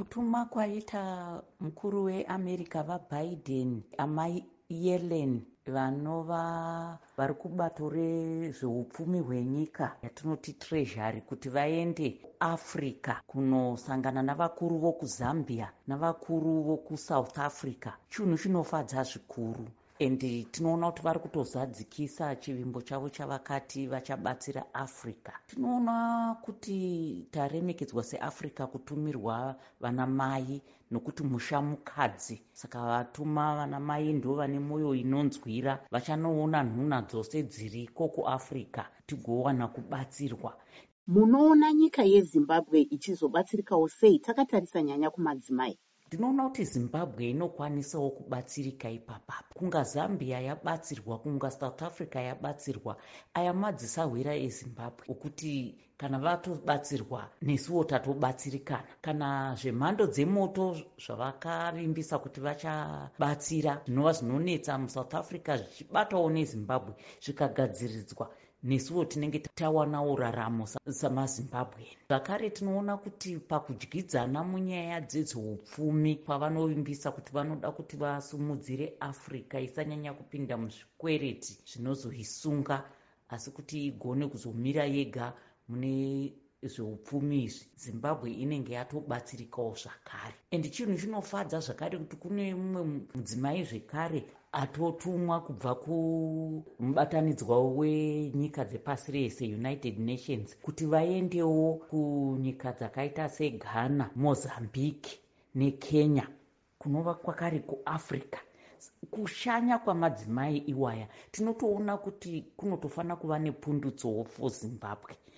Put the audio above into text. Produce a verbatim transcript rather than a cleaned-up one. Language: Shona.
Kutuma kwaita mukuru weAmerica vaBiden, amai Yellen, vanova vari kubato rezveupfumi hwenyika yatinoti treasury, kuti vaende Africa kunosangana navakuru vokuzambia navakuru vokuSouth Africa, chinhu chinofadza zvikuru. Endi tinoona kuti vari kutozadzikisa chivimbo chavo chavakati vachabatsira Africa. Tinoona kuti taremekedzwa seAfrica kutumirwa vana mai nokuti musha mukadzi, saka vatuma vana mai ndo vane mwoyo inonzwira, vachanoona nhuna dzose dziriko kuAfrica tigowana kubatsirwa. Munoona nyika yeZimbabwe ichizobatsirikawo sei takatarisa nyanya kumadzimai? Ndinoona kuti Zimbabwe inokwanisawo kubatsirika ipapa. Kunga Zambia yabatsirwa, kunga South Africa yabatsirwa, aya madzisawira eZimbabwe okuti kana vatobatsirwa nesuwo tatobatsirikana. Kana zvemhando dzemoto zvavakavimbisa kuti vachabatsira zvinova zvinonetsa muSouth Africa zvichibatawo neZimbabwe zvikagadziridzwa, nesuwo tinenge tawanawo raramo samaZimbabwe. Zvakare tinoona kuti pakudyidzana munyaya dzezveupfumi pavanovimbisa kuti vanoda kuti vasumudzire Africa isanyanya kupinda muzvikwereti zvinozoisunga, asi kuti igone kuzomira yega mune zveupfumi izvi, Zimbabwe inenge yatobatsirikawo zvakare. Endi chinhu chinofadza zvakare kuti kune mumwe mudzimai zvekare atotumwa kubva kumubatanidzwa wenyika dzepasi rese United Nations kuti vaendewo kunyika dzakaita seGhana, Mozambique neKenya, kunova kwakare kuAfrica. Kushanya kwamadzimai iwaya tinotoona kuti kunotofana kuva nepundutsowo for Zimbabwe.